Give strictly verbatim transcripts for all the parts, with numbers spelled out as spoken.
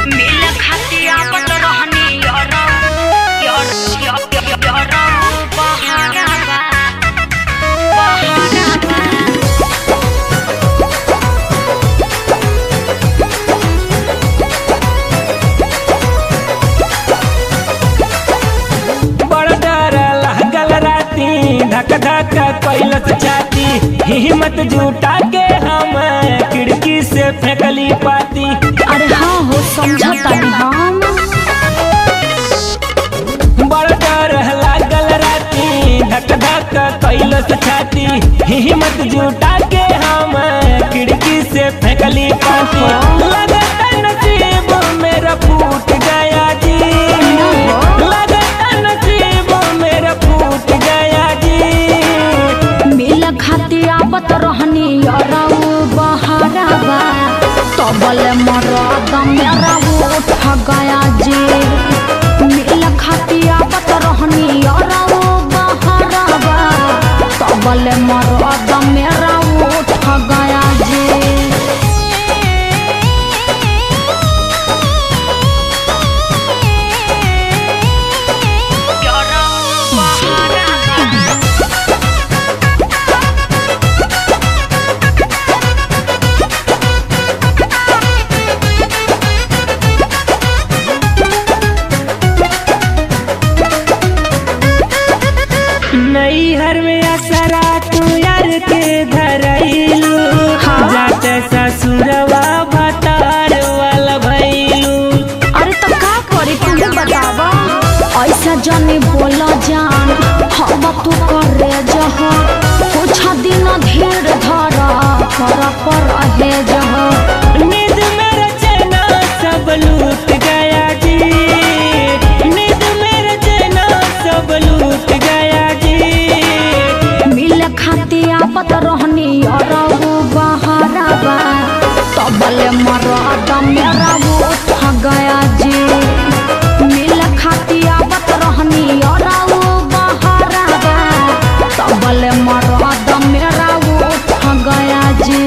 मिल खातिर आवत रहनी यारा यार यार यारा बहाना बा बहाना बा। बड़ डर लागल राती धक धक कैलस छाती हिम्मत जुटा के हम खिड़की से फेंकली पाती। अरे हाँ हो समझता हम बड़ डर लागल राती धक धक कैलस छाती हिम्मत जुटा के हम खिड़की से फेंकली पाती। लगता नसीब मेरा फूट गया जी लगता नसीब मेरा फूट गया जी। मिल खातिर आवत रहनी यारा बहारा बा तबल मरद मेरा उठ गया जी। मिल खातिर आवत रहनी यारा बहारा बा तबल मरद मेरा उठ गया जी। नैहर में असरा तू यार के धरैलू जाते ससुरवा भतार वाला भैलू। अरे तो का करी तू बतावा ऐसा जाने बोला जान हम तू करे जह कुछ दिन धीर धरा कर पर रहे जह। नींद मेरा चैना सब लूट गया जी नींद मेरा चैना सब लूट गया जी। मिल खातिर आवत रहनी यारा बहारा बा तबल मरद मेरा उठ गया जी। मिल खातिर आवत रहनी यारा बहारा बा तबल मरद मेरा उठ गया जी।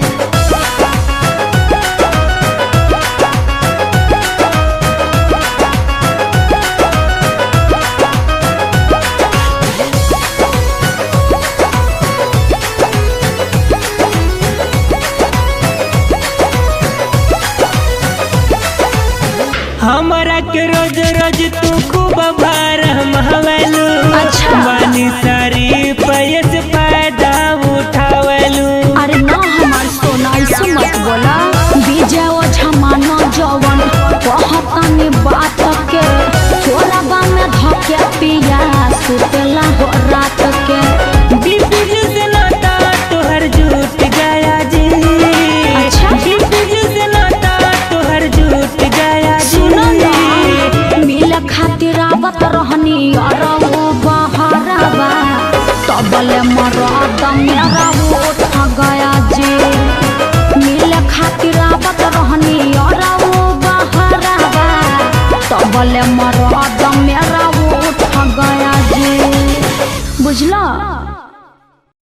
हमरा के रोज रोज तू खूब भार महवलू अच्छा। बानी सारी पैस फायदा उठावलू। अरे ना हमार सोना ऐसे मत बोला बीजे ओ झमाना जवन कहतानी बात के चोरबा में धके पिया सुतला हो रात के। बीपी से नाता तोहर झूठ गया जी अच्छा। बीपी से नाता तोहर झूठ गया जी। सुनो ना मिल खातिर आवत रहनी यारा बहारा बा तबल मरद मेरा उठ गया जी। मिल खातिर आवत रहनी यारा बहारा बा तबल